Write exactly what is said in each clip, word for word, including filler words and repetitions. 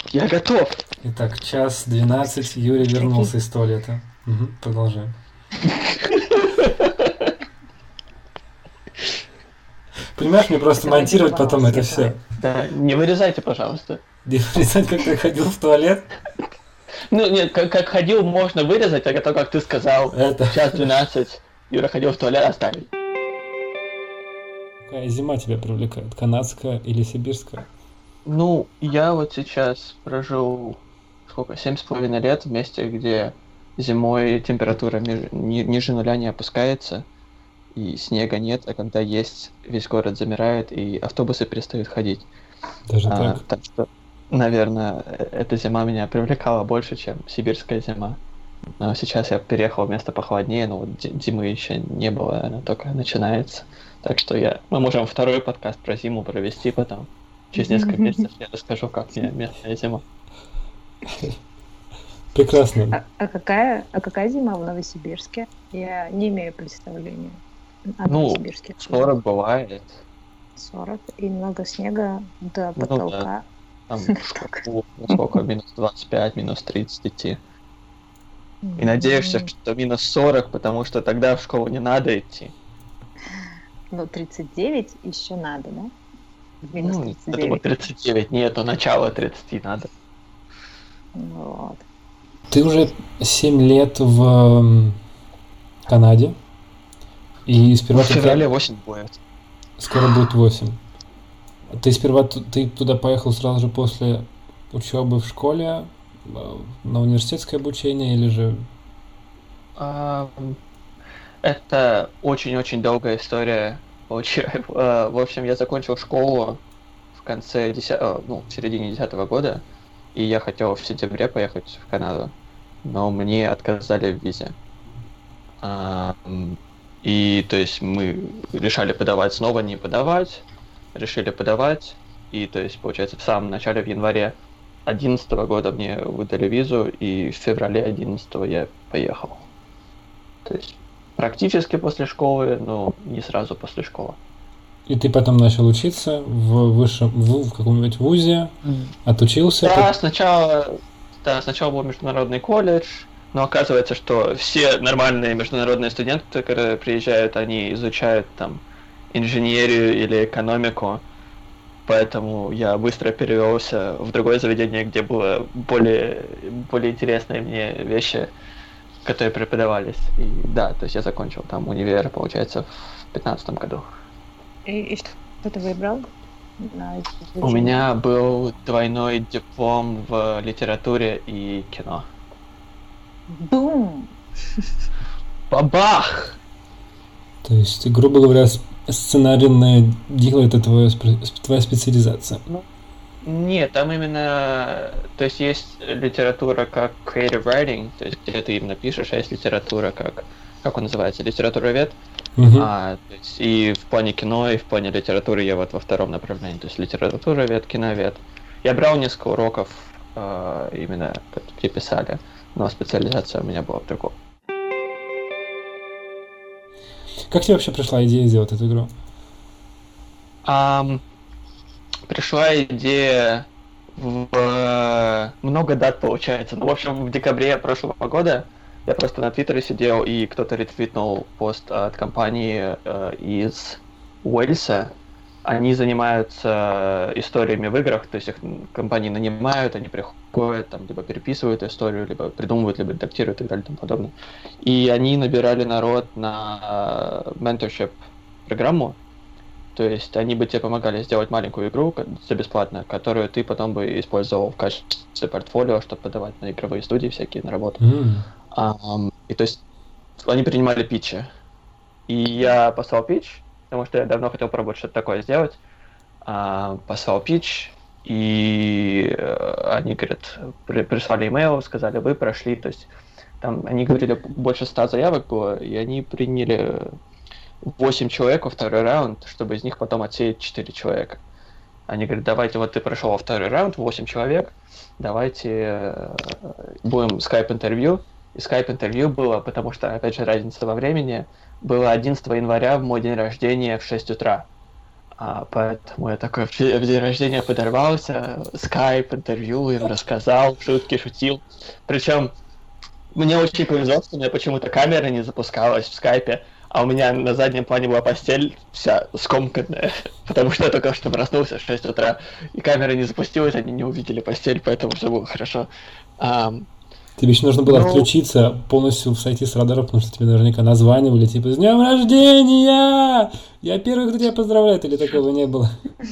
Я готов. Итак, час двенадцать, Юрий вернулся из туалета. Угу, продолжаем. Понимаешь, мне просто монтировать потом это все. Да, не вырезайте, пожалуйста. Не вырезать, как ты ходил в туалет? Ну, нет, как, как ходил, можно вырезать, а то, как ты сказал, это... час двенадцать, Юра ходил в туалет, оставить. Какая зима тебя привлекает, канадская или сибирская? Ну, я вот сейчас прожил, сколько, семь с половиной лет в месте, где зимой температура ниже, ни, ниже нуля не опускается, и снега нет, а когда есть, весь город замирает, и автобусы перестают ходить. Даже а, так? Так что, наверное, эта зима меня привлекала больше, чем сибирская зима. Но сейчас я переехал в место похолоднее, но вот зимы еще не было, она только начинается. Так что я, мы можем второй подкаст про зиму провести потом. Через несколько месяцев я расскажу, как мне местная зима. Прекрасно. А, а, какая, а какая зима в Новосибирске? Я не имею представления о ну, Новосибирске. сорок бывает. сорок и много снега до потолка. Ну, да. Там сколько? Минус двадцать пять, минус тридцать идти. И надеешься, что минус сорок, потому что тогда в школу не надо идти. Ну, тридцать девять еще надо, да? Минус ну, тридцать это девять. тридцать девять, нету, начало тридцати надо. Вот. Ты уже семь лет в Канаде. И сперва... В феврале восемь будет. Скоро будет восемь. Ты сперва ты туда поехал сразу же после учебы в школе, на университетское обучение или же... Это очень-очень долгая история. В общем, я закончил школу в конце десятого, ну, в середине десятого года, и я хотел в сентябре поехать в Канаду, но мне отказали в визе. И, то есть, мы решали подавать снова, не подавать, решили подавать, и, то есть, получается, в самом начале, в январе одиннадцатого года мне выдали визу, и в феврале одиннадцатого я поехал. То есть, практически после школы, но не сразу после школы. И ты потом начал учиться в высшем, в, в каком-нибудь вузе, отучился? Да, под... сначала, да, сначала был международный колледж, но оказывается, что все нормальные международные студенты, которые приезжают, они изучают там инженерию или экономику, поэтому я быстро перевелся в другое заведение, где было более, более интересные мне вещи, которые преподавались. И да, то есть я закончил там универ, получается, в пятнадцатом году. И, и что ты выбрал? У меня был двойной диплом в литературе и кино. Бум! Бабах! То есть, грубо говоря, сценарийное дело — это твоя, твоя специализация? Ну, нет, там именно... То есть есть литература как creative writing, то есть где ты именно пишешь, а есть литература как... Как он называется? Литературовед. Uh-huh. А, то есть и в плане кино, и в плане литературы я вот во втором направлении. То есть литературовед, киновед. Я брал несколько уроков э, именно, где писали, но специализация у меня была в другом. Как тебе вообще пришла идея сделать эту игру? Um, пришла идея в uh, много дат получается. Ну, в общем, в декабре прошлого года я просто на Твиттере сидел, и кто-то ретвитнул пост от компании uh, из Уэльса. Они занимаются историями в играх, то есть их компании нанимают, они приходят, там, либо переписывают историю, либо придумывают, либо редактируют и так далее и тому подобное. И они набирали народ на mentorship программу, то есть они бы тебе помогали сделать маленькую игру за бесплатно, которую ты потом бы использовал в качестве портфолио, чтобы подавать на игровые студии всякие, на работу. Mm. Um, и то есть они принимали питчи. И я послал питч, потому что я давно хотел пробовать что-то такое сделать. А, послал питч, и они, говорят, при, прислали имейл, сказали, вы прошли, то есть там они говорили, больше ста заявок было, и они приняли восемь человек во второй раунд, чтобы из них потом отсеять четыре человека. Они говорят, давайте, вот ты прошел во второй раунд, восемь человек, давайте будем скайп-интервью. И скайп-интервью было, потому что, опять же, разница во времени, было одиннадцатого января в мой день рождения в шесть утра. А, поэтому я такой в в день рождения подорвался, скайп, интервью им рассказал, шутки шутил. Причем мне очень повезло, что у меня почему-то камера не запускалась в скайпе, а у меня на заднем плане была постель вся скомканная, потому что я только что проснулся в шесть утра, и камера не запустилась, они не увидели постель, поэтому все было хорошо. Ам, Тебе еще нужно было Ну- отключиться, полностью сойти с радара, потому что тебе наверняка названивали, типа, «С днем рождения! Я первый, кто тебя поздравляет», или такого не было?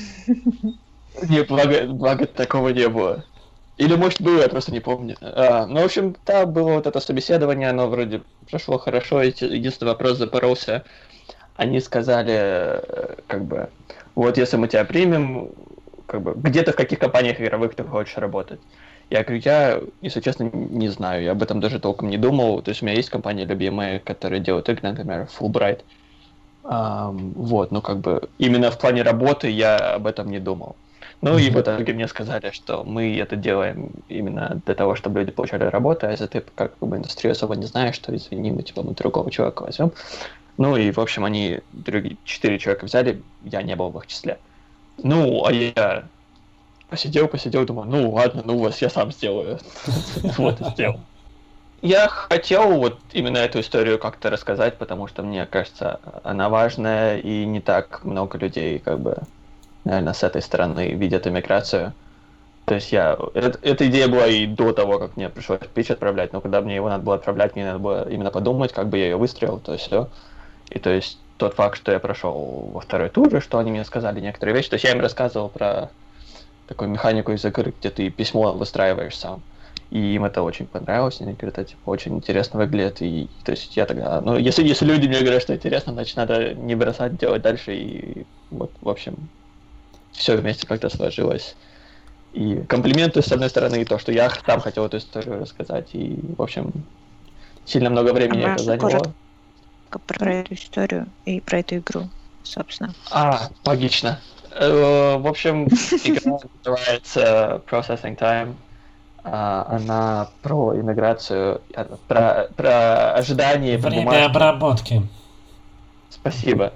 Не, благо, благо такого не было. Или, может, было, я просто не помню. А, ну, в общем, да, было вот это собеседование, оно вроде прошло хорошо. Еди- Единственный вопрос запоролся. Они сказали, э, как бы, вот если мы тебя примем, как бы, где-то в каких компаниях игровых ты хочешь работать? Я говорю, я, если честно, не знаю, я об этом даже толком не думал. То есть у меня есть компании любимые, которые делают игры, например, Fulbright. Ам, вот, ну, как бы, именно в плане работы я об этом не думал. Ну и в итоге мне сказали, что мы это делаем именно для того, чтобы люди получали работу, а если ты как бы индустрию особо не знаешь, то извини, мы типа мы другого человека возьмем. Ну и в общем они другие четыре человека взяли, я не был в их числе. Ну, а я посидел, посидел, думаю, ну ладно, ну вас я сам сделаю. Вот и сделал. Я хотел вот именно эту историю как-то рассказать, потому что мне кажется, она важная, и не так много людей как бы наверное, с этой стороны видят иммиграцию. То есть я... Это, эта идея была и до того, как мне пришлось питч отправлять, но когда мне его надо было отправлять, мне надо было именно подумать, как бы я ее выстроил, то есть все. И то есть тот факт, что я прошел во второй туре, что они мне сказали некоторые вещи, то есть я им рассказывал про такую механику из игры, где ты письмо выстраиваешь сам. И им это очень понравилось, они говорят, это типа, очень интересно выглядит, и то есть я тогда... Ну, если, если люди мне говорят, что интересно, значит, надо не бросать, делать дальше, и вот, в общем... Все вместе как-то сложилось. И комплименты, с одной стороны, и то, что я сам хотел эту историю рассказать. И, в общем, сильно много времени А это можешь заняло. коротко про эту историю и про эту игру, собственно? А, логично. Э, В общем, игра называется Processing Time. А, Она про иммиграцию, э, про, про ожидание по Время бумажке. обработки. Спасибо.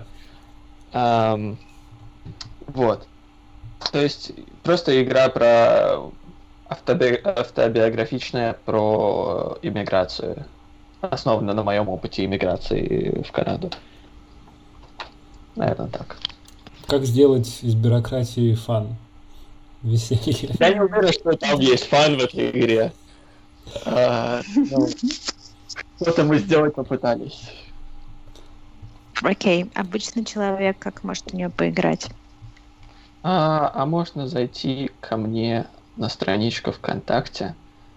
Ам, Вот. То есть просто игра про автоби... автобиографичная про иммиграцию. Основана на моем опыте иммиграции в Канаду. Наверное, так. Как сделать из бюрократии фан? Веселье. Я не уверен, что там есть фан в этой игре. А, ну, Что-то мы сделать попытались. Окей, обычный человек, как может в нее поиграть? А, а можно зайти ко мне на страничку ВКонтакте.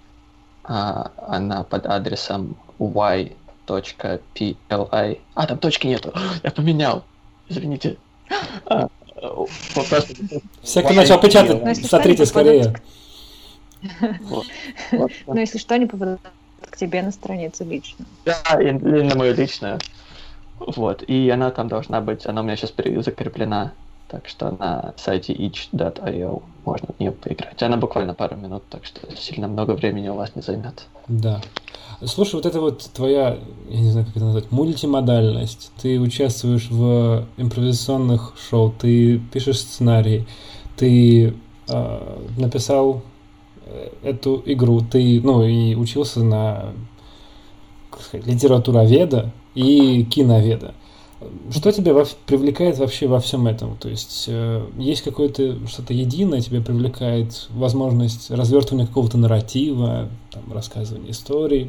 А, она под адресом уай точка пи эл ай. А, там точки нету. Я поменял. Извините. А, просто- Всякий Y начал Ну, печатать. если Смотрите что, они скорее. Вот. Вот. Но если что, они попадут к тебе на страницу лично. Да, и или на мою личную. Вот. И она там должна быть. Она у меня сейчас закреплена. Так что на сайте itch точка ай о можно в нее поиграть. Она буквально пару минут, так что сильно много времени у вас не займет. Да. Слушай, вот это вот твоя, я не знаю, как это назвать, мультимодальность. Ты участвуешь в импровизационных шоу, ты пишешь сценарий, ты э, написал эту игру, ты, ну, и учился на, как сказать, литературоведа и киноведа. Что тебя во- привлекает вообще во всем этом? То есть э, есть какое-то что-то единое, тебя привлекает возможность развертывания какого-то нарратива, там, рассказывания историй?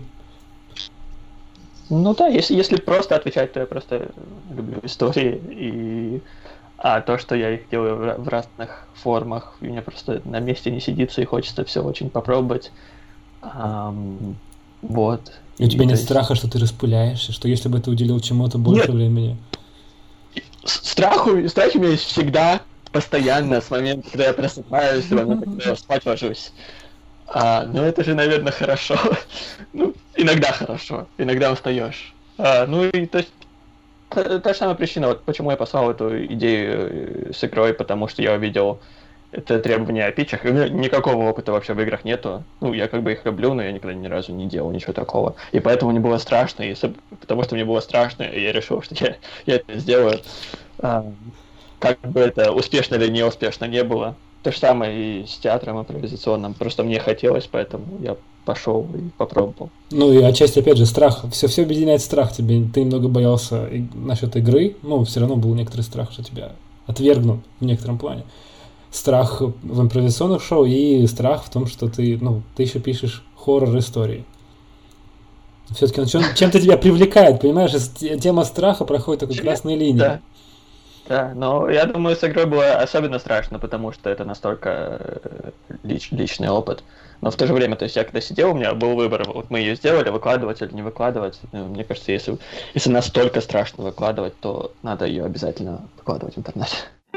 Ну да, если, если просто отвечать, то я просто люблю истории. И... А то, что я их делаю в, ra- в разных формах, и мне просто на месте не сидится, и хочется все очень попробовать. Ам, вот. И у тебя то нет есть- страха, что ты распыляешься, что если бы ты уделил чему-то больше Нет. времени? С- Страху, страхи у меня есть всегда, постоянно, с момента, когда я просыпаюсь, с момента, когда я спать ложусь. А, ну это же, наверное, хорошо. Ну, иногда хорошо, иногда устаешь. А, ну и то есть, та, та же самая причина, вот почему я послал эту идею э, с игрой, потому что я увидел это требование о питчах, и у меня никакого опыта вообще в играх нету. Ну, я как бы их люблю, но я никогда ни разу не делал ничего такого. И поэтому мне было страшно, и с- потому что мне было страшно, я решил, что я, я это сделаю. А, как бы это успешно или неуспешно не было. То же самое и с театром импровизационным. Просто мне хотелось, поэтому я пошел и попробовал. Ну и отчасти, опять же, страх. Все, все объединяет страх тебе. Ты немного боялся и насчет игры, но все равно был некоторый страх, что тебя отвергнут в некотором плане. Страх в импровизационных шоу и страх в том, что ты, ну, ты еще пишешь хоррор-истории. Все-таки он чем- чем-то тебя привлекает, понимаешь? Тема страха проходит такой красной линией. Да. Да, но я думаю, с игрой было особенно страшно, потому что это настолько лич- личный опыт. Но в то же время, то есть я когда сидел, у меня был выбор, вот мы ее сделали, выкладывать или не выкладывать. Мне кажется, если, если настолько страшно выкладывать, то надо ее обязательно выкладывать в интернет.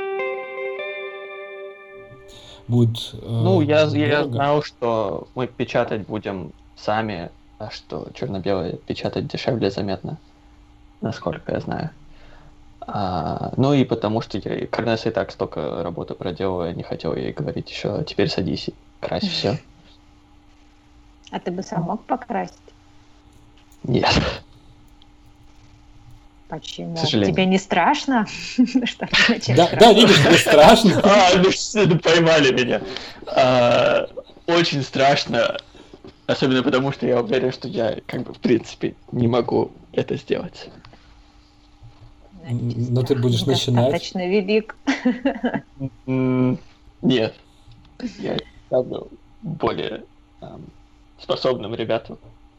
Будет, э, Ну, я, я дорого. знал, что мы печатать будем сами, а что черно-белое печатать дешевле заметно, насколько я знаю. А, ну и потому что я, Карнесса и так столько работы проделала, я не хотел ей говорить еще, теперь садись и крась все. А ты бы сам мог покрасить? Нет. Почему? К сожалению. Тебе не страшно? Что ты начать Да, красить? да, видишь, тебе страшно. А, ну все, ну поймали меня. А, очень страшно, особенно потому что я уверен, что я, как бы, в принципе, не могу это сделать. Значит, Но ты страх будешь начинать. недостаточно велик. М, Нет. Я ставлю более ам, способным ребятам.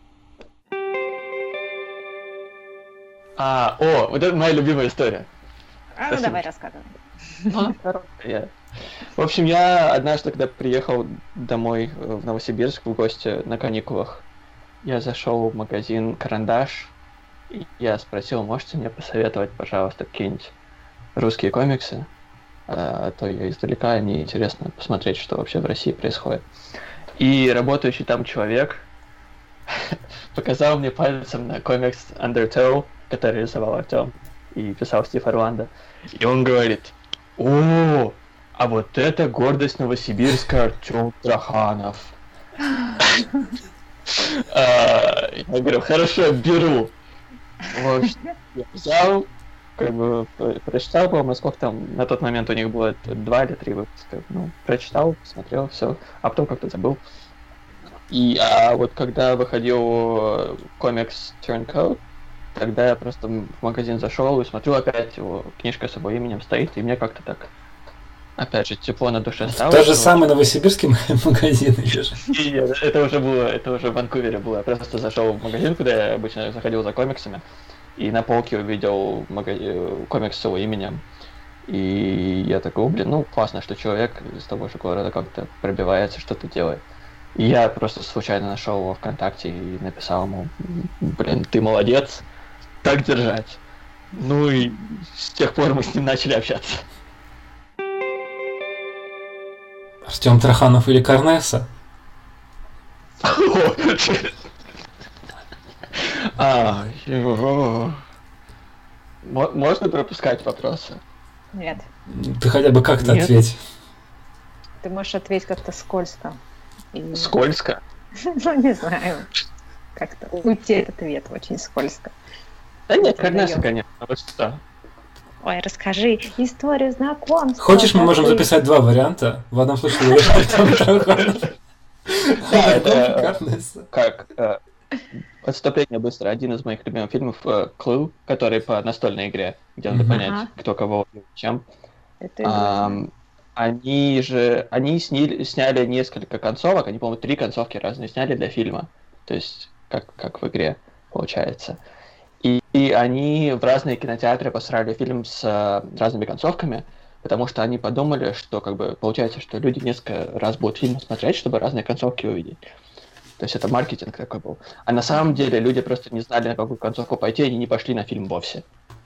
А, о, вот это моя любимая история. А, ну Спасибо. давай рассказывай. Ну, я- В общем, я однажды, когда приехал домой э, в Новосибирск в гости на каникулах, я зашел в магазин «Карандаш», и я спросил, можете мне посоветовать, пожалуйста, какие-нибудь русские комиксы? А а то я издалека, и мне интересно посмотреть, что вообще в России происходит. И работающий там человек показал мне пальцем на комикс Undertow, который рисовал Артем и писал Стив Орландо. И он говорит: о, а вот это гордость Новосибирска, Артем Траханов. А, Я говорю, хорошо, беру. В общем, я взял, как бы про- прочитал, по-моему, сколько там на тот момент у них было, это два или три выпуска. Ну, прочитал, посмотрел, все, а потом как-то забыл. И а вот когда выходил э, комикс Turncoat, тогда я просто в магазин зашел и смотрю, опять его книжка с его именем стоит, и мне как-то так, опять же, тепло на душе стало. Тот же что- самый новосибирский магазин идешь. И нет, это уже было, это уже в Ванкувере было. Я просто зашел в магазин, куда я обычно заходил за комиксами, и на полке увидел мага- э, комикс с его именем. И я такой, «О, блин, ну классно, что человек из того же города как-то пробивается, что-то делает. И я просто случайно нашел его ВКонтакте и написал ему, блин, ты молодец, так держать. Ну и с тех пор мы с ним начали общаться. Артем Траханов или Карнесса? А, ё- Мо- Можно пропускать вопросы? Нет, Ты хотя бы как-то Нет. ответь. ты можешь ответить как-то скользко. И- Скользко. Ну, не знаю. Как-то уйти этот ответ очень скользко. Да нет, Это Карнесса, даёт. конечно, вот что. Ой, расскажи историю знакомства. Хочешь, мы как можем ты- записать два варианта. В одном случае говоришь Артем Траханов. Да, это Карнесса. как э, отступление быстро. Один из моих любимых фильмов э, Clue, который по настольной игре, где надо Мгм. понять, Ага. кто кого и чем. Это игра. Ам, Они же, они сняли, сняли несколько концовок, они, по-моему, три концовки разные сняли для фильма. То есть, как, как в игре получается. И, и они в разные кинотеатры посрали фильм с э, разными концовками, потому что они подумали, что как бы получается, что люди несколько раз будут фильм смотреть, чтобы разные концовки увидеть. То есть это маркетинг такой был. А на самом деле люди просто не знали, на какую концовку пойти, и они не пошли на фильм вовсе.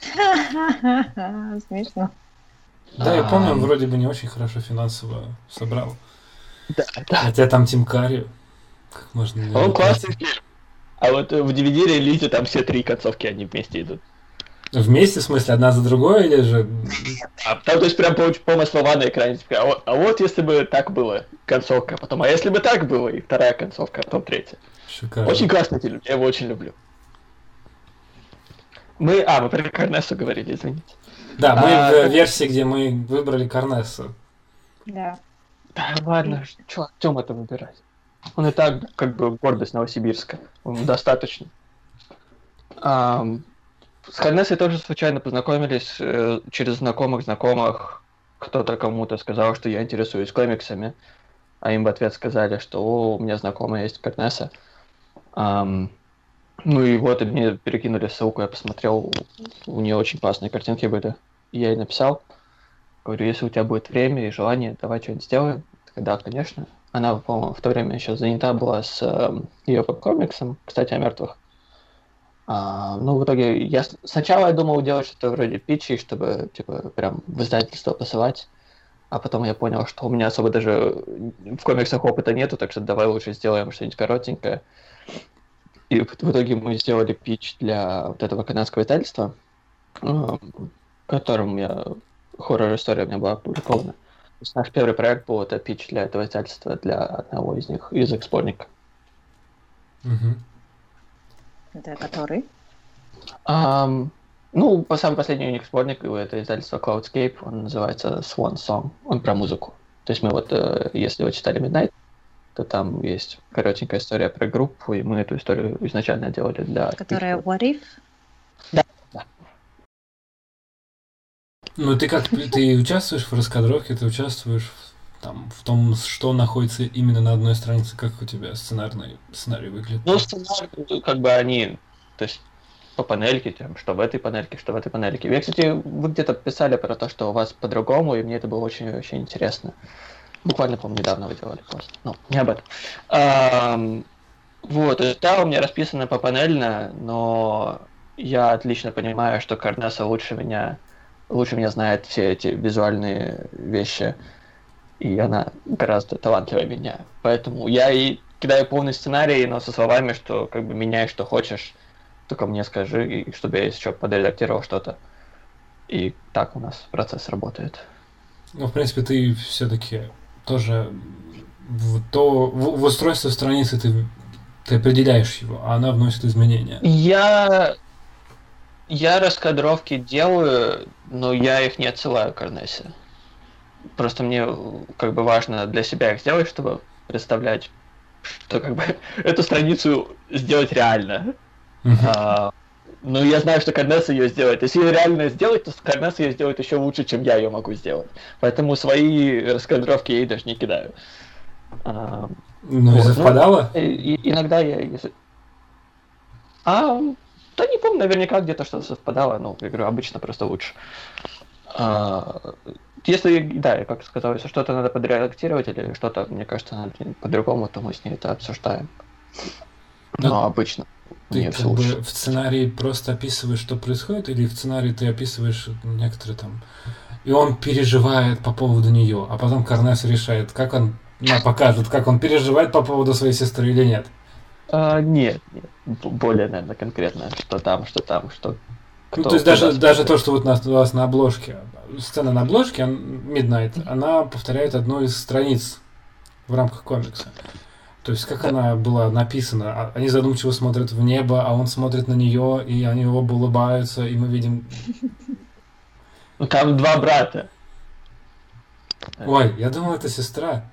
Смешно. Да, я помню, он Ам. вроде бы не очень хорошо финансово собрал. Да, да. Хотя там Тим Карри. Как можно не Он любить? классный фильм. А вот э, в ди ви ди-релизе там все три концовки, они вместе идут. Вместе, в смысле, одна за другой или же... А там, то есть, прям по, по слова на экране. типа, А вот, а вот если бы так было, концовка, потом, а если бы так было, и вторая концовка, а потом третья. Шикарно. Очень классный фильм, я его очень люблю. Мы... А, мы про Карнесу говорили, извините. Да, мы А, в ну, версии, где мы выбрали Карнесу. Да. да ладно, что Артем это выбирать? Он и так как бы гордость Новосибирска. Он достаточно. Ам, с Карнесой тоже случайно познакомились э, через знакомых знакомых. Кто-то кому-то сказал, что я интересуюсь комиксами, а им в ответ сказали, что о, у меня знакомая есть Карнеса. Ам, ну и вот и мне перекинули ссылку, я посмотрел, у нее очень классные картинки были. И я ей написал, говорю, если у тебя будет время и желание, давай что-нибудь сделаем. Такая, да, конечно. Она, по-моему, в то время еще занята была с э, ее комиксом, кстати, о мертвых. А, ну, в итоге, я с- сначала я думал делать что-то вроде питчей, чтобы, типа, прям в издательство посылать, а потом я понял, что у меня особо даже в комиксах опыта нету, так что давай лучше сделаем что-нибудь коротенькое. И в в итоге мы сделали питч для вот этого канадского издательства, а, в котором я хоррор-история у меня была опубликована. То есть наш первый проект был это питч для этого издательства, для одного из них, из эксплорника. Мгм. Это который? Ам, ну, по самый последний у них сборник, это издательство Cloudscape, он называется Swan Song, он про музыку. То есть мы вот, э, если вы читали Midnight, то там есть коротенькая история про группу, и мы эту историю изначально делали для... Которая What If? Ну, ты как, ты участвуешь в раскадровке, ты участвуешь в, там, в том, что находится именно на одной странице, как у тебя сценарный сценарий выглядит? Ну, сценарий, как бы они, то есть по панельке, там, что в этой панельке, что в этой панельке. Я, кстати, вы где-то писали про то, что у вас по-другому, и мне это было очень-очень интересно. Буквально, по-моему, недавно вы делали пост. Ну, не об этом. Ам, вот, то есть, да, у меня расписано попанельно, но я отлично понимаю, что Карнеса лучше меня, лучше меня знает все эти визуальные вещи, и она гораздо талантливее меня. Поэтому я и кидаю полный сценарий, но со словами, что как бы меняй, что хочешь, только мне скажи, и чтобы я еще подредактировал что-то. И так у нас процесс работает. Ну, в принципе, ты все-таки тоже в, то, в, в устройство страницы ты, ты определяешь его, а она вносит изменения. Я... Я раскадровки делаю, но я их не отсылаю Карнесе. Просто мне как бы важно для себя их сделать, чтобы представлять, что как бы эту страницу сделать реально. Мгм. А, ну, я знаю, что Карнеса ее сделает. Если ее реально сделать, то Карнеса ее сделает еще лучше, чем я ее могу сделать. Поэтому свои раскадровки я ей даже не кидаю. А, Ну, и вот, совпадало? ну, и- и- иногда я... если- А, да не помню, наверняка где-то что-то совпадало, но, я говорю, обычно просто лучше. А, если, да, я как сказал, если что-то надо подредактировать или что-то, мне кажется, надо по-другому, то мы с ней это обсуждаем. Ну, Но обычно у Ты нее как все лучше. бы в сценарии просто описываешь, что происходит, или в сценарии ты описываешь некоторые там... И он переживает по поводу нее, а потом Карнес решает, как он ну, покажет, как он переживает по поводу своей сестры или нет. А, нет, нет, б- более, наверное, конкретно, что там, что там, что... Ну, кто то есть куда даже, даже смотрит. то, что вот у нас, у вас на обложке, сцена на обложке, он- Midnight, она повторяет одну из страниц в рамках комикса. То есть как Да. она была написана. А- Они задумчиво смотрят в небо, а он смотрит на нее, и они оба улыбаются, и мы видим... Ну, там два брата. Ой, я думал, это сестра.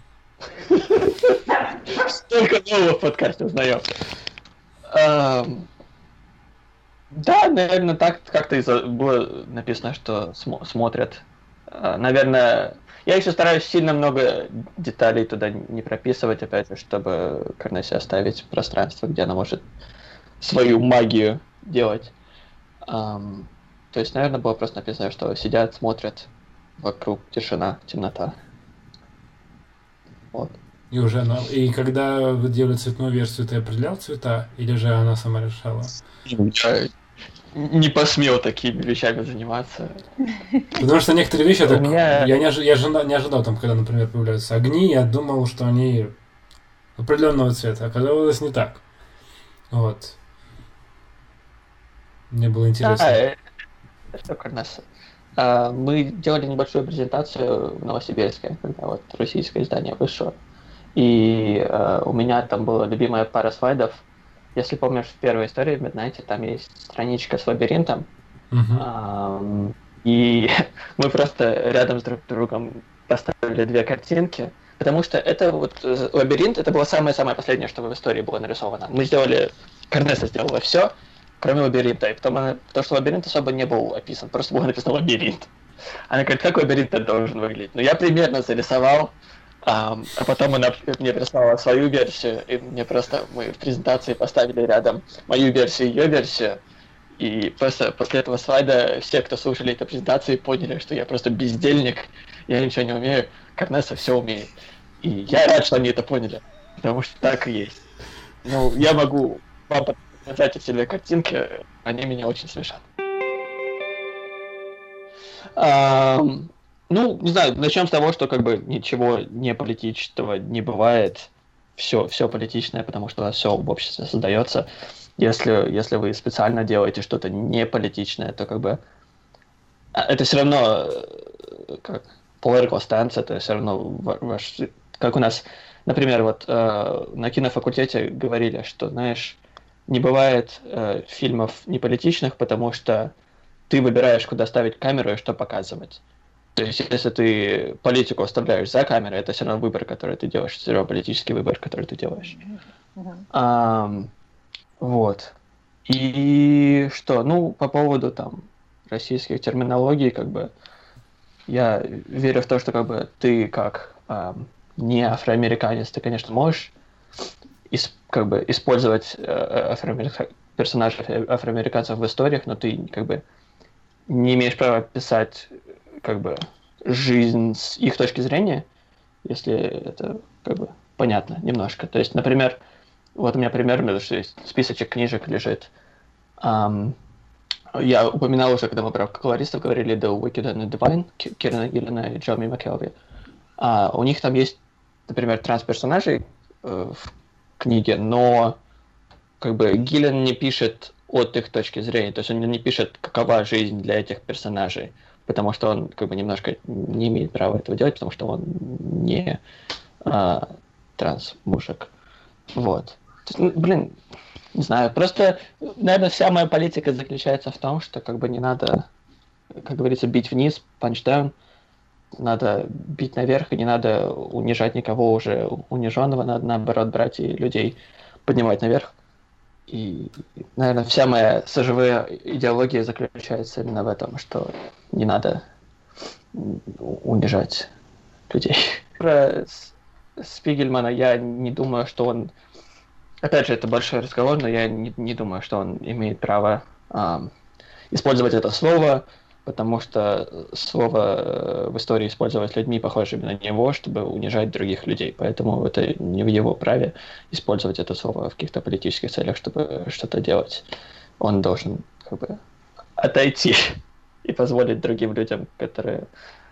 Столько нового в подкасте узнаем. Ам, Да, наверное, так как-то и за- было написано, что смо- смотрят. А, Наверное, я еще стараюсь сильно много деталей туда не прописывать, опять же, чтобы Карнесе оставить пространство, где она может свою магию делать. Ам, То есть, наверное, было просто написано, что сидят, смотрят, вокруг тишина, темнота. Вот. И уже она... И когда вы делали цветную версию, ты определял цвета? Или же она сама решала? Я не посмел такими вещами заниматься. Потому что некоторые вещи, У так, меня- я не, ожи- я ожида- не ожидал, там, когда, например, появляются огни, я думал, что они определенного цвета. Оказалось, не так. Вот. Мне было интересно. Да, э, это Карнеса. А, Мы делали небольшую презентацию в Новосибирске, когда вот российское издание вышло. И э, у меня там была любимая пара слайдов. если помнишь, в первой истории в Midnight там есть страничка с лабиринтом, Мгм. ам, и мы просто рядом с друг другом поставили две картинки, потому что это вот э, лабиринт, это было самое-самое последнее, что в истории было нарисовано. Мы сделали, Корнесса сделала все, кроме лабиринта, и потом она, потому что лабиринт особо не был описан, просто было написано лабиринт. Она говорит, как лабиринт должен выглядеть? Ну, я примерно зарисовал, ам, а потом она мне прислала свою версию, и мне просто, мы в презентации поставили рядом мою версию и ее версию, и просто после этого слайда все, кто слушали эту презентацию, поняли, что я просто бездельник, я ничего не умею, Корнесса все умеет. И я рад, что они это поняли, потому что так и есть. Ну, я могу вам показать эти две картинки, они меня очень смешат. Ам, ну, не знаю, начнем с того, что как бы ничего не политического не бывает. Все, все политичное, потому что все в обществе создается. Если, если вы специально делаете что-то не политичное, то как бы а, это все равно э, как political stance, это все равно ва- ваш... Как у нас, например, вот э, на кинофакультете говорили, что, знаешь, не бывает э, фильмов неполитичных, потому что ты выбираешь, куда ставить камеру и что показывать. То есть, если ты политику оставляешь за камерой, это все равно выбор, который ты делаешь, все равно политический выбор, который ты делаешь. Мгм. Ам, вот. И что? Ну, по поводу там российских терминологий, как бы я верю в то, что как бы ты как ам, не афроамериканец, ты, конечно, можешь ис- как бы использовать э, афроамерика- персонажей афроамериканцев в историях, но ты как бы не имеешь права писать как бы жизнь с их точки зрения, если это как бы понятно немножко. То есть, например, вот у меня пример, у меня даже есть списочек книжек лежит. Ам, я упоминал уже, когда мы про колористов говорили, The Wicked and the Divine, Ки- Кирана Гиллина и Джоми МакКелви. А, у них там есть, например, трансперсонажей э, в книге, но как бы Гиллен не пишет от их точки зрения, то есть он не пишет, какова жизнь для этих персонажей, потому что он как бы немножко не имеет права этого делать, потому что он не а, транс-мужик. Вот. То есть, ну, блин, не знаю, просто, наверное, вся моя политика заключается в том, что как бы не надо, как говорится, бить вниз, панчдаун, надо бить наверх, и не надо унижать никого уже униженного, надо наоборот брать и людей поднимать наверх. И, наверное, вся моя сожевая идеология заключается именно в этом, что не надо м, унижать людей. Про С- Спигельмана я не думаю, что он... Опять же, это большой разговор, но я не, не думаю, что он имеет право ам, использовать это слово, потому что слово э, в истории использовалось людьми, похожими на него, чтобы унижать других людей. Поэтому это не в его праве использовать это слово в каких-то политических целях, чтобы что-то делать. Он должен как бы отойти и позволить другим людям, которые,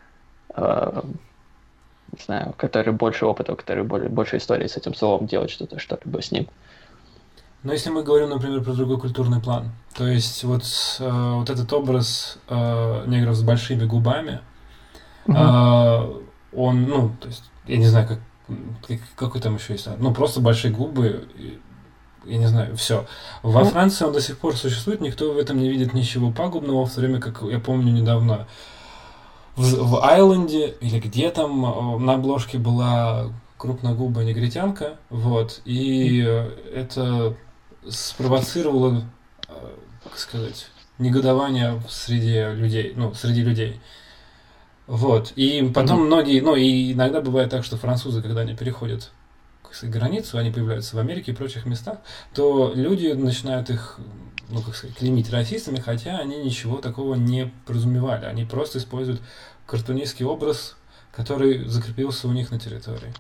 э, не знаю, которые больше опыта, которые более, больше истории с этим словом, делать что-то, что-либо с ним. Но если мы говорим, например, про другой культурный план, то есть вот, э, вот этот образ э, негров с большими губами, э, он, ну, то есть, я не знаю, как, как- какой там еще есть, ну, просто большие губы, и- я не знаю, все. Во Ну. Франции он до сих пор существует, никто в этом не видит ничего пагубного, в то время как, я помню, недавно в, в Айленде, или где там, э, на обложке была крупногубая негритянка, вот, и э, это спровоцировало, э, как сказать, негодование среди людей, ну, среди людей. Вот. И потом Мгм. многие, ну, и иногда бывает так, что французы, когда они переходят, как сказать, границу, они появляются в Америке и прочих местах, то люди начинают их, ну, как сказать, клеймить расистами, хотя они ничего такого не подразумевали. Они просто используют картунистский образ, который закрепился у них на территории.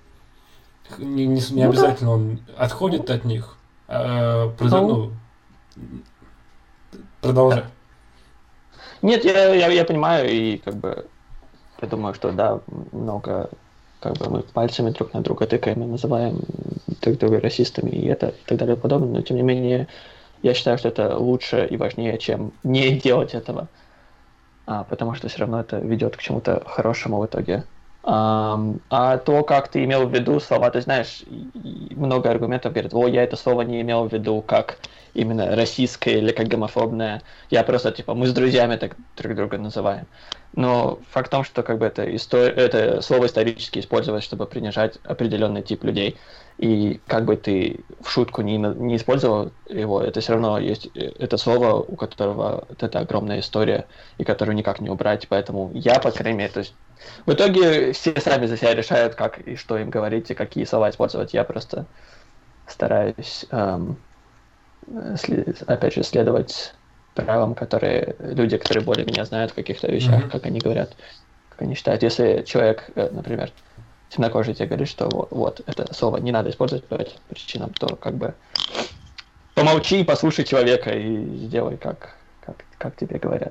Не, не, не Ну да. обязательно он отходит от них. а, произо- Ну. ну, продолжай. Нет, я, я, я понимаю, и как бы я думаю, что да, много как бы мы пальцами друг на друга тыкаем и называем друг друга расистами и это и так далее и подобное, но тем не менее я считаю, что это лучше и важнее, чем не делать этого, а, потому что все равно это ведет к чему-то хорошему в итоге. Ам, а то, как ты имел в виду слова, ты знаешь, и- и много аргументов говорят, о, я это слово не имел в виду как именно российское или как гомофобное. Я просто, типа, мы с друзьями так друг друга называем. Но факт в том, что как бы это, истор... это слово исторически использовалось, чтобы принижать определенный тип людей. И как бы ты в шутку не, на- не использовал его, это все равно есть э, это слово, у которого вот эта огромная история, и которую никак не убрать. Поэтому я, по крайней мере, то есть в итоге все сами за себя решают, как и что им говорить, и какие слова использовать. Я просто стараюсь, эм, сли- опять же, следовать правилам, которые люди, которые более меня знают в каких-то вещах, Мгм. как они говорят, как они считают. Если человек, э, например, темнокожий тебе говорит, что вот, вот это слово не надо использовать по этим причинам, то как бы помолчи, послушай человека и сделай, как, как, как тебе говорят.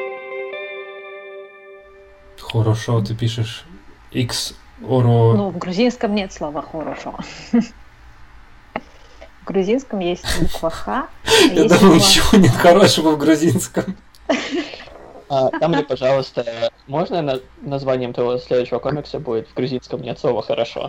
Хорошо, ты пишешь X оро... Ну, в грузинском нет слова «хорошо». В грузинском есть буква «Х», а Я есть думал, буква ничего нет хорошего в грузинском. А, там ли, пожалуйста, можно на- названием твоего следующего комикса будет в грузинском нет слова «хорошо»?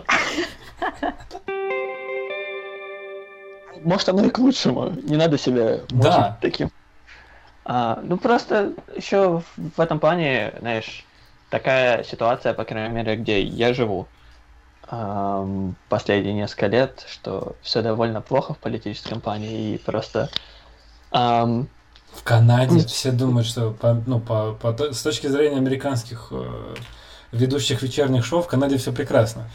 Может, оно и к лучшему. Не надо себя мучить Да. таким. А, ну, просто еще в этом плане, знаешь, такая ситуация, по крайней мере, где я живу ам, последние несколько лет, что все довольно плохо в политическом плане, и просто... ам, В Канаде все думают, что по, ну, по, по то- с точки зрения американских э, ведущих вечерних шоу в Канаде все прекрасно.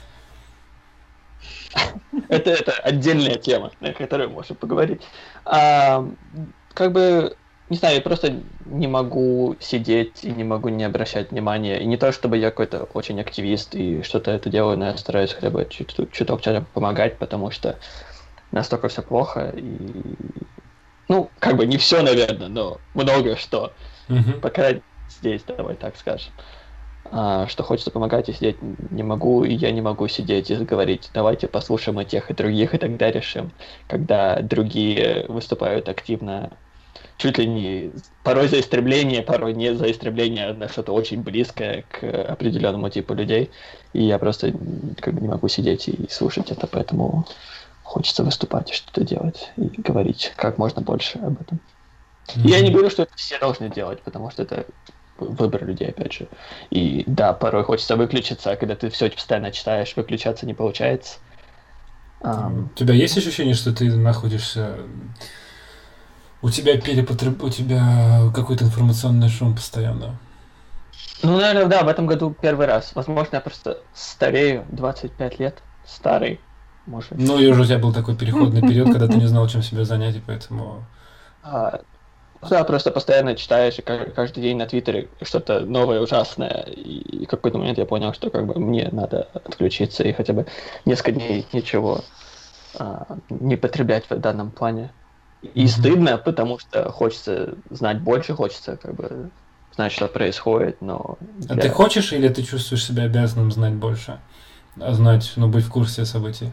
Это, это отдельная тема, на которую можно поговорить. А, как бы, не знаю, я просто не могу сидеть и не могу не обращать внимания. И не то, чтобы я какой-то очень активист и что-то это делаю, но я стараюсь хотя бы чуть- чуток человеку помогать, потому что настолько все плохо. И, ну, как бы не все, наверное, но много что. Мгм. По крайней мере, здесь, давай так скажем. А, что хочется помогать, и сидеть не могу, и я не могу сидеть и говорить, давайте послушаем и тех, и других, и тогда решим, когда другие выступают активно, чуть ли не порой за истребление, порой не за истребление, на что-то очень близкое к определенному типу людей, и я просто м, как бы не могу сидеть и слушать это, поэтому хочется выступать и что-то делать, и говорить как можно больше об этом. И я не Мгм. говорю, что это все должны делать, потому что это выбор людей, опять же. И да, порой хочется выключиться, а когда ты все постоянно читаешь, выключаться не получается. Ам, У тебя есть ощущение, что ты находишься... У тебя перепотреб... У тебя какой-то информационный шум постоянно? ну, наверное, да, в этом году первый раз. Возможно, я просто старею, двадцать пять лет, старый, может. Ну, и уже у тебя был такой переходный период, когда ты не знал, чем себя занять, и поэтому... А, да, просто постоянно читаешь, и ка- каждый день на Твиттере что-то новое, ужасное, и в какой-то момент я понял, что как бы мне надо отключиться и хотя бы несколько дней ничего а, не потреблять в данном плане. И Мгм. стыдно, потому что хочется знать больше, хочется как бы знать, что происходит, но А для- ты хочешь или ты чувствуешь себя обязанным знать больше? А знать, ну, быть в курсе событий?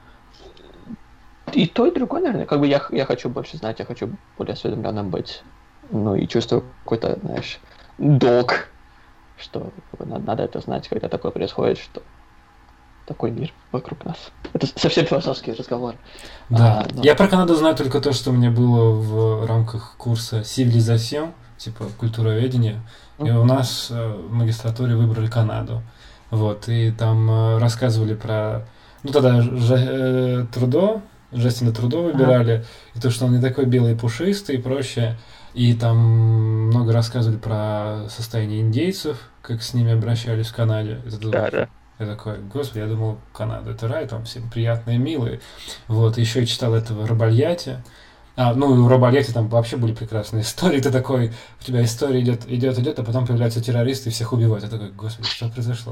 и то, и другое, наверное. Как бы я, х- я хочу больше знать, я хочу более осведомленным быть. Ну и чувствую какой-то, знаешь, долг, что как бы, надо, надо это знать, когда такое происходит, что такой мир вокруг нас. Это совсем философский разговор. Да. А, ну. Я про Канаду знаю только то, что у меня было в рамках курса «Civilisation», типа культуроведения. И у нас э, в магистратуре выбрали Канаду. Вот, и там э, рассказывали про... Ну, тогда Ж- э, Трудо, Жастина Трудо выбирали, и то, что он не такой белый и пушистый и прочее. И там много рассказывали про состояние индейцев, как с ними обращались в Канаде. Это было- Да, да. Я такой, господи, я думал, Канада, это рай, там все приятные, милые. Вот, еще я читал этого Робальяти. А, ну, и у Робальяти там вообще были прекрасные истории. Ты такой, у тебя история идет, идет, идет, а потом появляются террористы и всех убивают. Я такой, господи, что произошло?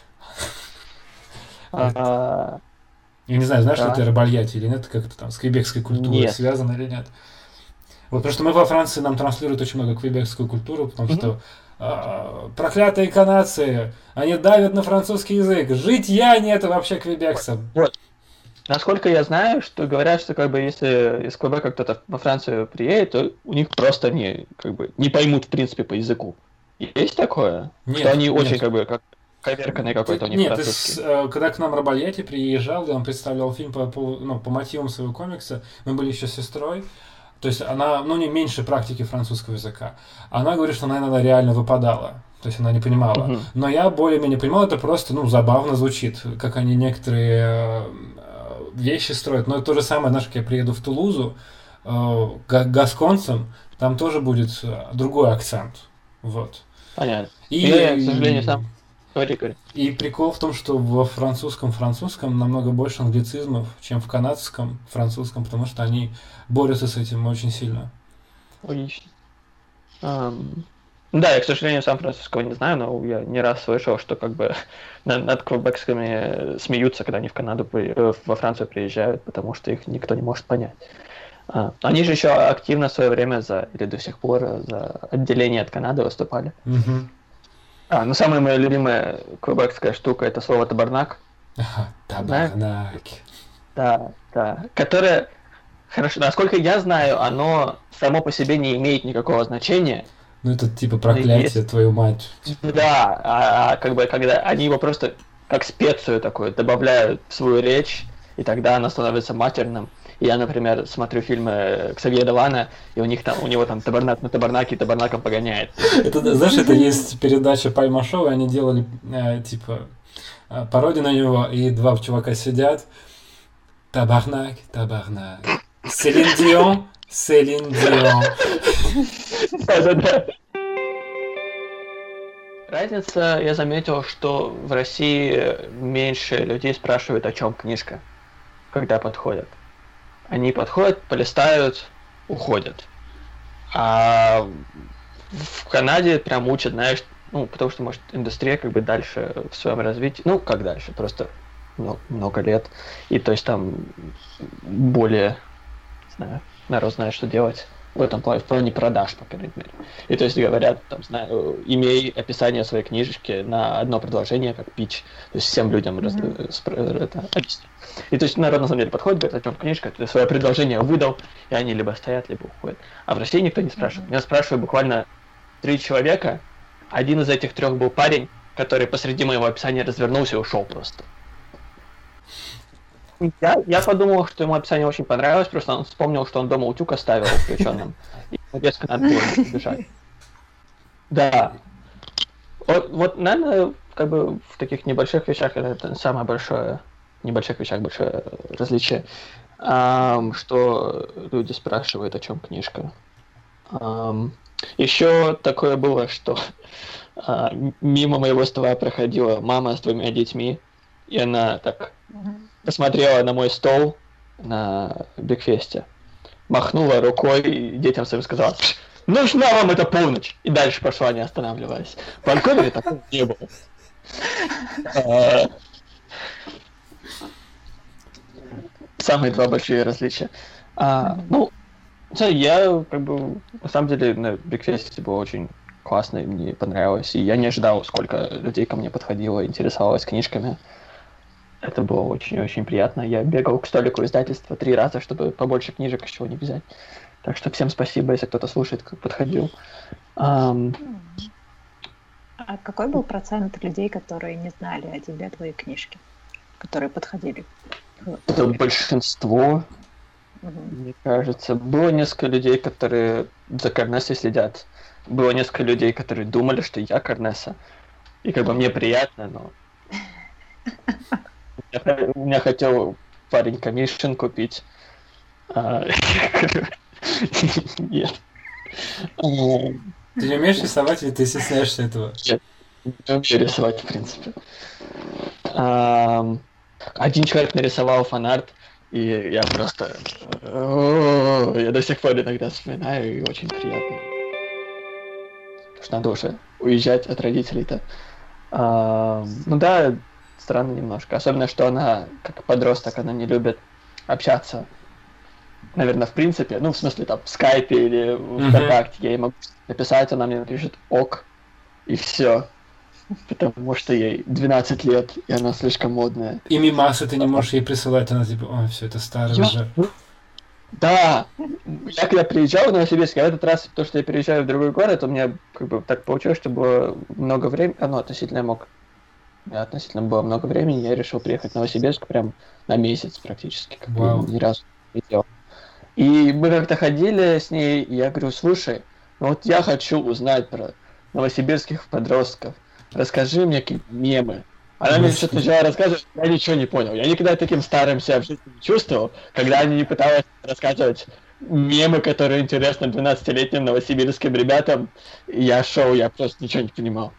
А, Я не знаю, знаешь, Да. что это Робальяти или нет, как это там с квебекской культурой Нет. связано или нет. Вот потому что мы во Франции, нам транслируют очень много квебекскую культуру, потому Мгм. что а, проклятые канадцы, они давят на французский язык. Житья нет вообще квебекцам. Насколько я знаю, что говорят, что как бы если из Квебека кто-то во Францию приедет, то у них просто не, как бы, не поймут в принципе по языку. Есть такое? Нет, что они нет. очень как бы как коверканный какой-то у них Нет, ты французский. с, э, когда к нам Рабальяти приезжал, и он представлял фильм по, по, ну, по мотивам своего комикса, мы были еще с сестрой, то есть она, ну, не меньше практики французского языка. Она говорит, что она иногда реально выпадала, то есть она не понимала. Мгм. Но я более-менее понимал, это просто, ну, забавно звучит, как они некоторые э, вещи строят. Но это то же самое, знаешь, как я приеду в Тулузу, э, га- гасконцем, там тоже будет э, другой акцент, вот. Понятно. И, Я, к сожалению, сам... Говори, говори. и прикол в том, что во французском французском намного больше англицизмов, чем в канадском французском, потому что они борются с этим очень сильно. Логично. Ам, Да, я, к сожалению, сам французского не знаю, но я не раз слышал, что как бы над, над квебекскими смеются, когда они в Канаду, при- э, во Францию приезжают, потому что их никто не может понять. А, Они же еще активно в свое время за, или до сих пор э, за отделение от Канады выступали. Мгм. А, ну самая моя любимая квебекская штука — это слово табарнак. Ага, табарнак. Да, да. Которое, хорошо, насколько я знаю, оно само по себе не имеет никакого значения. Ну это типа проклятие, твою мать. Да, а, а как бы когда они его просто как специю такую добавляют в свою речь, и тогда она становится матерным. И я, например, смотрю фильмы Ксавье Долана, и у них там, у него там табарнак на табарнаке, табарнаком погоняет. Это, знаешь, это есть передача Пальма Шоу, и они делали э, типа э, пародию на него, и два чувака сидят. Табарнак, табарнак. Селин Дион, Селин Дион. Да-да-да. Разница, я заметил, что в России меньше людей спрашивают, о чем книжка, когда подходят. Они подходят, полистают, уходят. А в Канаде прям учат, знаешь, ну, потому что, может, индустрия как бы дальше в своем развитии, ну, как дальше, просто много, много лет. И то есть там более, не знаю, народ знает, что делать в этом плане, в плане продаж, по крайней мере. И то есть говорят, там, знаю, имей описание своей книжечки на одно предложение, как пич, то есть всем людям раз- Мгм. спро- это, объяснить. И то есть народ на самом деле подходит, говорит, о чем книжка, ты свое предложение выдал, и они либо стоят, либо уходят. А в России никто не спрашивает. Мгм. Меня спрашивают буквально три человека, один из этих трех был парень, который посреди моего описания развернулся и ушел просто. Я, я подумал, что ему описание очень понравилось, просто он вспомнил, что он дома утюг оставил включенным, и ему резко надо было бежать. Да. Вот, вот, наверное, как бы в таких небольших вещах это самое большое, в небольших вещах большое различие, ам, что люди спрашивают, о чем книжка. Ам, еще такое было, что а, мимо моего стола проходила мама с двумя детьми, и она так Мгм. посмотрела на мой стол на Бигфесте, махнула рукой и детям своим сказала: «Нужна вам эта полночь!» И дальше пошла, не останавливаясь. В Ванкувере такого не было. А, Самые два большие различия. А, Мгм. Ну, не знаю, я как бы на самом деле на Бигфесте было очень классно, и мне понравилось. И я не ожидал, сколько людей ко мне подходило, интересовалось книжками. Это было очень-очень приятно. Я бегал к столику издательства три раза, чтобы побольше книжек еще не взять. Так что всем спасибо, если кто-то слушает, как подходил. Ам, А какой был процент людей, которые не знали о тебе, твои книжки, которые подходили? Вот. Это большинство, Мгм. мне кажется. Было несколько людей, которые за Карнесой следят. Было несколько людей, которые думали, что я Карнеса. И как бы мне приятно, но... Я, х- у меня хотел парень комиссион купить. А, Нет. А, Ты не умеешь рисовать, или ты стесняешься этого? Не умею рисовать, в принципе. Ам, Один человек нарисовал фанарт, и я просто... О, Я до сих пор иногда вспоминаю, и очень приятно. Потому что надо уже уезжать от родителей-то. Ам, Ну да, странно немножко. Особенно, что она, как подросток, она не любит общаться. Наверное, в принципе. Ну, в смысле, там, в скайпе или в Мгм. ВКонтакте. Я ей могу написать, она мне напишет «ок», и все. Потому что ей двенадцать лет, и она слишком модная. И мимасы ты не можешь ей присылать, она типа, ой, все это старое Я- уже. Да, я когда приезжал в Новосибирск, а в этот раз, то, что я переезжаю в другой город, у меня как бы так получилось, что было много времени, а, ну, относительно я мог меня относительно было много времени, я решил приехать в Новосибирск прям на месяц практически, как бы Вау. ни разу не видел. И мы как-то ходили с ней, и я говорю, слушай, ну вот я хочу узнать про новосибирских подростков. Расскажи мне какие-то мемы. Она мне что-то Господи. начала рассказывать, я ничего не понял. Я никогда таким старым себя в жизни не чувствовал, когда они не пытались рассказывать мемы, которые интересны двенадцатилетним новосибирским ребятам. И я шел, я просто ничего не понимал.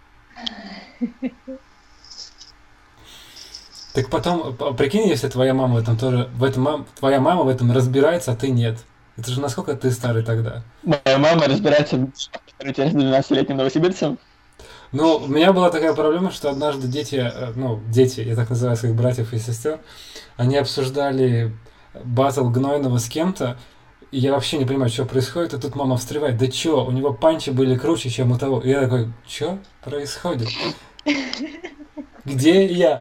Так потом, п- прикинь, если твоя мама в этом тоже, в этом мам- твоя мама в этом разбирается, а ты нет. Это же насколько ты старый тогда. Моя мама разбирается в который интересен двенадцатилетним новосибирцам. Ну, у меня была такая проблема, что однажды дети, э, ну, дети, я так называю своих братьев и сестер, они обсуждали батл Гнойного с кем-то, и я вообще не понимаю, что происходит, и тут мама встревает, да чё, у него панчи были круче, чем у того. И я такой, чё происходит? Где я?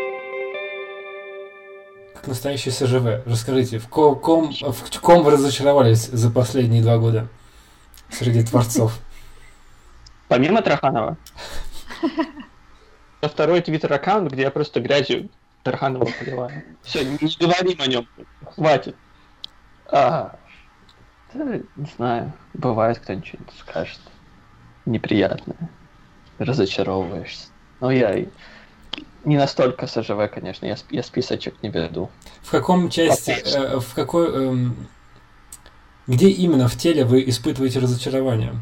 Как настоящий СЖВ. Расскажите, в ком, ком- в ком вы разочаровались за последние два года среди творцов? Помимо Траханова. Второй твиттер-аккаунт, где я просто грязью Тарханова поливаю. Все, не говорим о нем. Хватит. А, да, не знаю. Бывает, кто-нибудь что-нибудь скажет. Неприятное. Разочаровываешься. Но я и не настолько СЖВ, конечно. Я, сп- я списочек не веду. В каком части, э, в какой, эм, где именно в теле вы испытываете разочарование?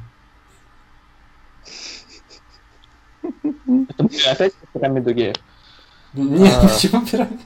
Это мы опять по пирамиду геев. Нет, А. почему пирамида?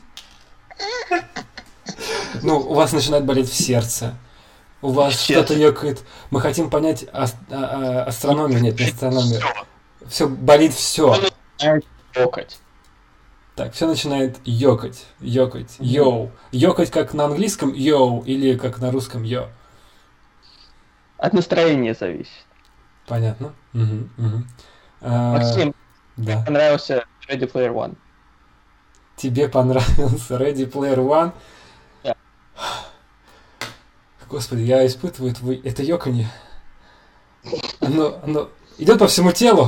Ну, у вас начинает болеть в сердце. У вас В сердце. что-то ёкает. Мы хотим понять ас- а- а- астрономию. Нет, не астрономию. Всё. Все болит все. Начинает ёкать. Так, все начинает ёкать. Ёкать. Йоу. Ёкать как на английском йоу или как на русском йо. От настроения зависит. Понятно. Мгм, мгм. А, Максим, да. понравился Ready Player One. Тебе понравился Ready Player One? Да. Господи, я испытываю твой... Это ёканье. Оно, оно идет по всему телу.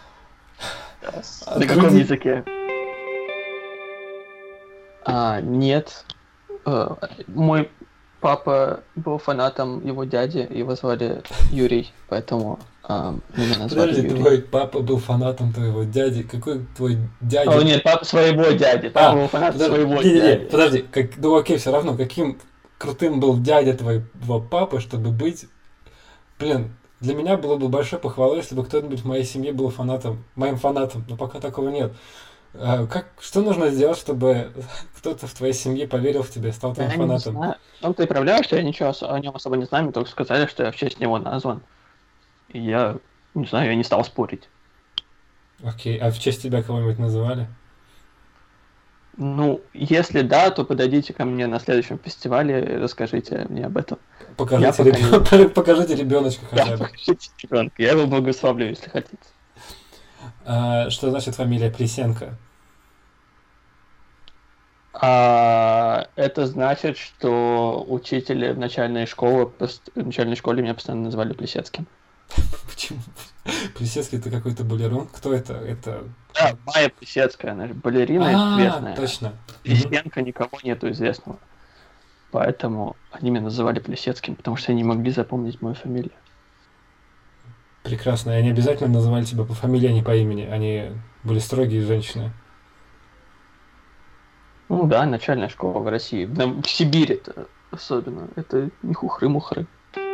От На каком груди. языке? А, нет. Э, Мой папа был фанатом его дяди, его звали Юрий, поэтому а, меня назвали Подожди, Юрий. твой папа был фанатом твоего дяди. Какой твой дядя? О, нет, папа своего дяди. Папа А, был фанатом подожди, своего не-не-не, дяди. подожди, как, ну окей, все равно, каким крутым был дядя твоего папы, чтобы быть... Блин, для меня было бы большой похвалой, если бы кто-нибудь в моей семье был фанатом, моим фанатом, но пока такого нет. А как, что нужно сделать, чтобы кто-то в твоей семье поверил в тебя и стал твоим Я не фанатом? знаю. В том-то и проблема, что я ничего ос- о нем особо не знаю, мне только сказали, что я в честь него назван. И я, не знаю, я не стал спорить. Окей, а в честь тебя кого-нибудь называли? Ну, если да, то подойдите ко мне на следующем фестивале и расскажите мне об этом. Покажите, пока ребё- покажите ребеночка Да, хотя бы. покажите ребенка, я его благословлю, если хотите. А, что значит фамилия Плесенко? А, это значит, что учители в начальной школе, пост- в начальной школе меня постоянно называли Плесецким. Почему? Плесецкий это какой-то балерон? Кто это? Это... Да, Майя Плесецкая, она же балерина А, известная. точно. Мгм. Плесенко никого нету известного. Поэтому они меня называли Плесецким, потому что они не могли запомнить мою фамилию. Прекрасно. И они обязательно называли тебя по фамилии, а не по имени. Они были строгие женщины. Ну да, начальная школа в России. В, в Сибири это особенно. Это не хухры-мухры.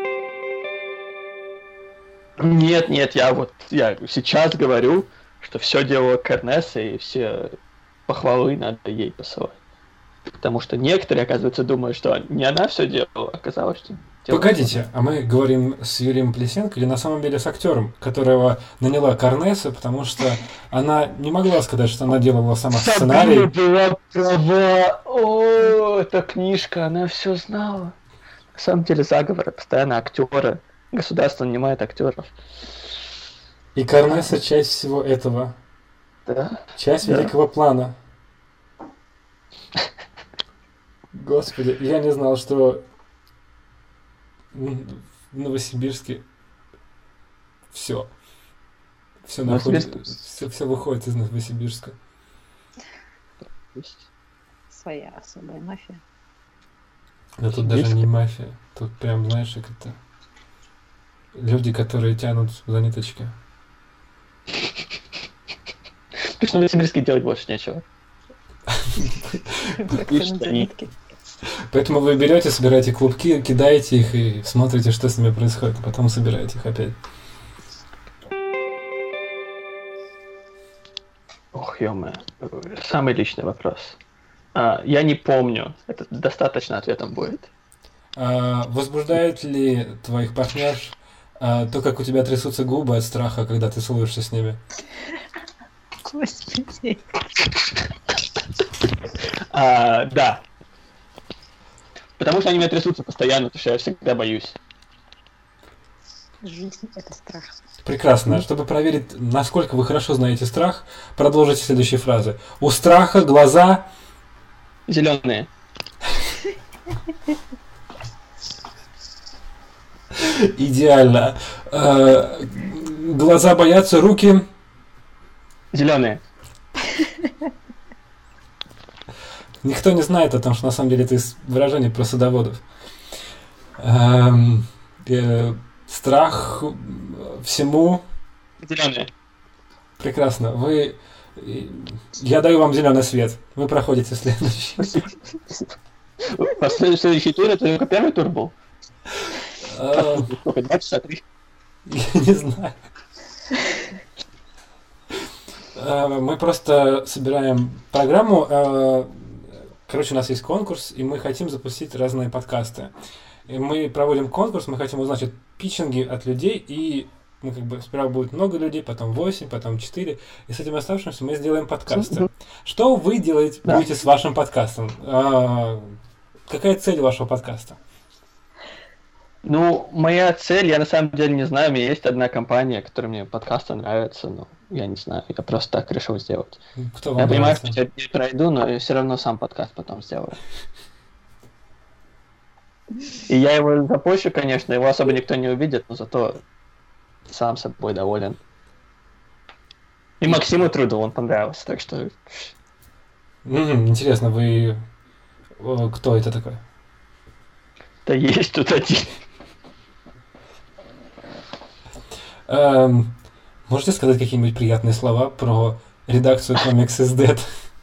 Нет, нет, я вот я сейчас говорю, что все делала Кернесса, и все похвалы надо ей посылать. Потому что некоторые, оказывается, думают, что не она все делала, оказалось, что... делала Погодите, а мы говорим с Юрием Плесенко или на самом деле с актером, которого наняла Корнесса, потому что она не могла сказать, что она делала сама Сабрина сценарий. была права. О, эта книжка, она все знала. На самом деле заговоры, постоянно актеры. Государство нанимает актеров. И Корнесса часть всего этого. Да. Часть Да. великого плана. Господи, я не знал, что в Новосибирске все. Все находится, Новосибирск? все, все выходит из Новосибирска. есть. Своя особая мафия. Да тут Есть даже не мафия. Тут прям, знаешь, как это... Люди, которые тянут за ниточки. Потому что в Новосибирске делать больше нечего. Как И тянуть что за они- нитки. Поэтому вы берете, собираете клубки, кидаете их и смотрите, что с ними происходит, а потом собираете их опять. Ох, ё самый личный вопрос. А, я не помню. Это достаточно ответом будет. А, возбуждает ли твоих партнерш а, то, как у тебя трясутся губы от страха, когда ты целуешься с ними? Господи. А, да. Потому что они меня трясутся постоянно, потому что я всегда боюсь. Жизнь — это страх. Прекрасно. Чтобы проверить, насколько вы хорошо знаете страх, продолжите следующие фразы. У страха глаза... Зеленые. Идеально. А, глаза боятся, руки... Зеленые. Никто не знает о том, что на самом деле это из выражений про садоводов. Эм, э, страх всему... Зеленые. Прекрасно. Вы... Я даю вам зеленый свет. Вы проходите следующий. Последний следующий тур, это только первый тур был. А, Сколько, два часа, три? Я не знаю. А, Мы просто собираем программу. а, Короче, у нас есть конкурс, и мы хотим запустить разные подкасты. И мы проводим конкурс, мы хотим узнать питчинги от людей, и ну, как бы сперва будет много людей, потом восемь, потом четыре, и с этим оставшимся мы сделаем подкасты. Мгм. Что вы делаете Да. будете с вашим подкастом? А, Какая цель вашего подкаста? Ну, моя цель, я на самом деле не знаю, у меня есть одна компания, которая мне подкасты нравится, но я не знаю, я просто так решил сделать. Кто вам Я понимаю, нравится? что я не пройду, но я все равно сам подкаст потом сделаю. И я его запущу, конечно, его особо никто не увидит, но зато сам собой доволен. И Максиму Труду он понравился, так что М, Интересно, вы... о, Кто это такой? да есть тут один. Эм, Можете сказать какие-нибудь приятные слова про редакцию Comics is Dead?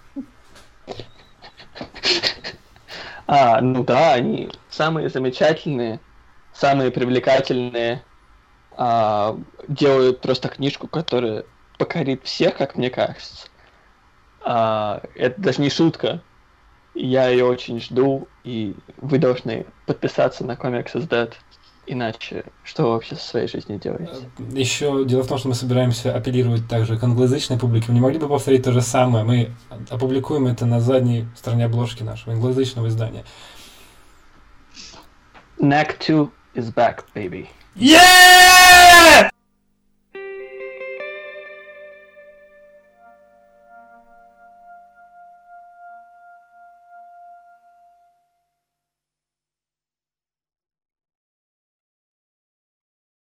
А, ну да, они самые замечательные, самые привлекательные, а, делают просто книжку, которая покорит всех, как мне кажется. А, это даже не шутка. Я ее очень жду, и вы должны подписаться на Comics is Dead. Иначе что вы вообще со своей жизнью делаете? Еще дело в том, что мы собираемся апеллировать также к англоязычной публике. Вы не могли бы повторить то же самое? Мы опубликуем это на задней стороне обложки нашего англоязычного издания. Knack two is back, baby. Yeah!